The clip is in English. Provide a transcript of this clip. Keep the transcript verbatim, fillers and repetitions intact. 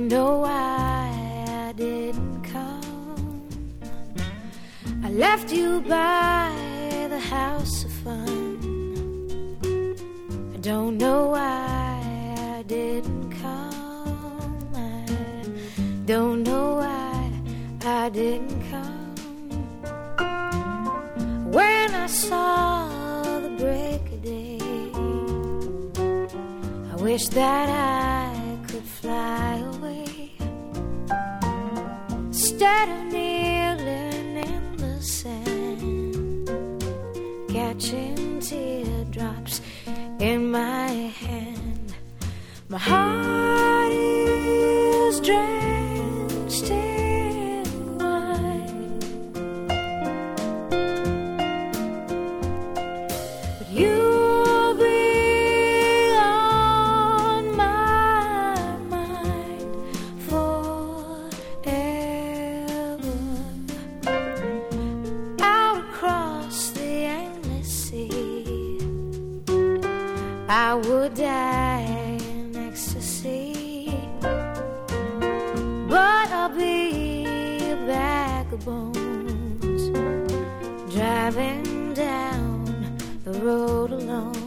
don't know why I didn't come. I left you by the house of fun. I don't know why I didn't come. I don't know why I didn't come. When I saw the break of day, I wish that I could fly away instead of kneeling in the sand, catching teardrops in my hand. My heart is drenched in wine, but you'll be on my mind forever. Out across the endless sea, I would die in ecstasy, but I'll be a bag of bones, driving down the road alone.